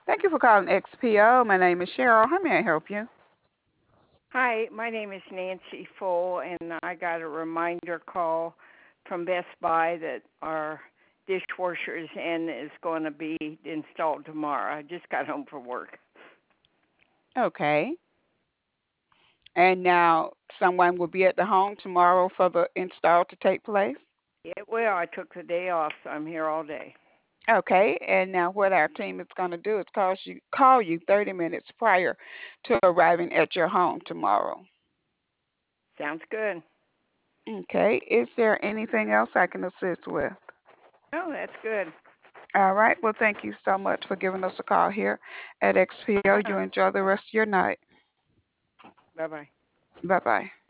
Thank you for calling XPO. My name is Cheryl. How may I help you? Hi, my name is Nancy Full, and I got a reminder call from Best Buy that our dishwasher is in is going to be installed tomorrow. I just got home from work. Okay. And now someone will be at the home tomorrow for the install to take place? Yeah, well, I took the day off, so I'm here all day. Okay. And now what our team is going to do is call you 30 minutes prior to arriving at your home tomorrow. Sounds good. Okay. Is there anything else I can assist with? Oh, that's good. All right. Well, thank you so much for giving us a call here at XPO. You Uh-huh. enjoy the rest of your night. Bye bye. Bye bye.